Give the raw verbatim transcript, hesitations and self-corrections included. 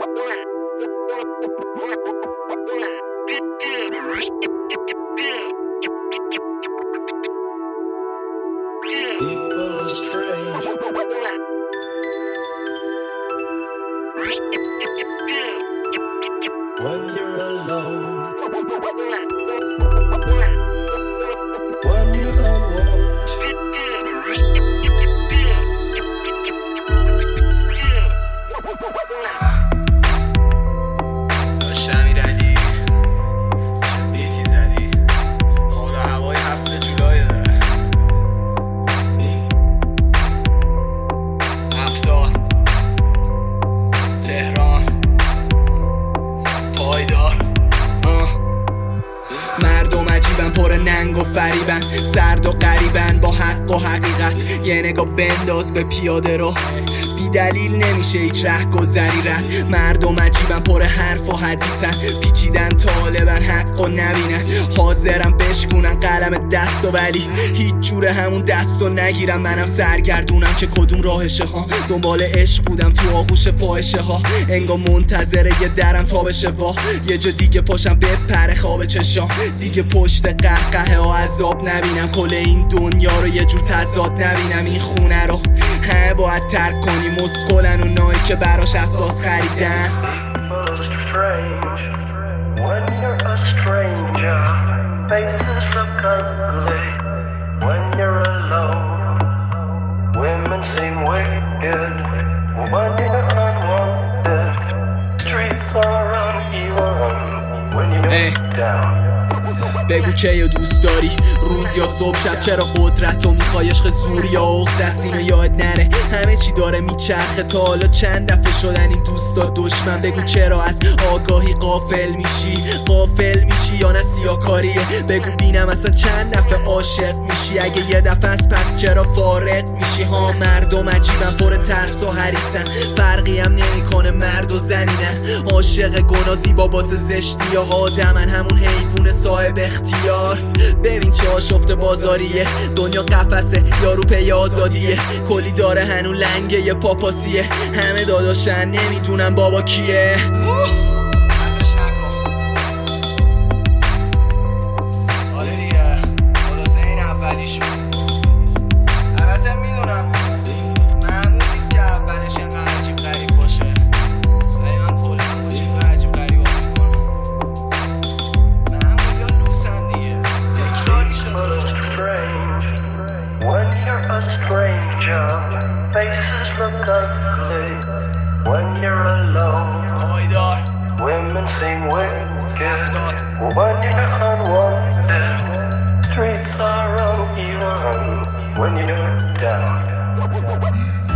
People are strange. When you're alone, when you're unwanted, داشت امیرعلی چه بیتی زدی حالا هوای هفته جولای داره هفتاد تهران پایدار مردم عجیبن پر ننگ و فریبن سرد و غریبن با حق و حقیقت یه نگاه بنداز به پیاده رو بی دلیل نمیشه هیچ ره گذری رد مردم عجیبن پر حرف و حدیثن پیچیدن طالبن حق و نبینن حاضرن بشکونن قلم دست و ولی هیچ جوره همون دست و نگیرم منم سرگردونم که کدوم راهشه ها دنبال عشق بودم تو آغوش فاحشه ها انگار منتظره یه درم تا بشه وا یه جا دیگه پاشم بپره خواب چشام دیگه پشت قهقه ها عذاب نبینم کل این دنیا رو یه جور تضاد نبینم این خونه رو همه باید ترک کنی مسکلن و نایی که براش اساس خریدن بگو که یا دوست داری روز یا صبح شب چرا قدرت و میخوای عشق زور یا عقد دست اینو یاد نره همه چی داره میچرخه تا حالا چند دفعه شدن این دوستا دشمن بگو چرا از آگاهی غافل میشی غافل میشی یا نه سیاکاریه بگو بینم اصلا چند دفعه عاشق میشی اگه یه دفعه از پس چرا فارغ میشی ها مردم عجیبن پر ترس و حریصن فرقی هم نمیکنه مرد و زنینن عاشق گناه زیبا باز زشتی یا آدمن همون حیوان صاحب اختیار ببین چه آشفته بازاریه دنیا قفسه یارو پی آزادیه کلی داره هنو لنگه یه پاپاسیه همه داداشن نمیدونم بابا کیه A stranger, faces look ugly when you're alone. Women seem wicked when you're unwanted. Streets are uneven when you're down.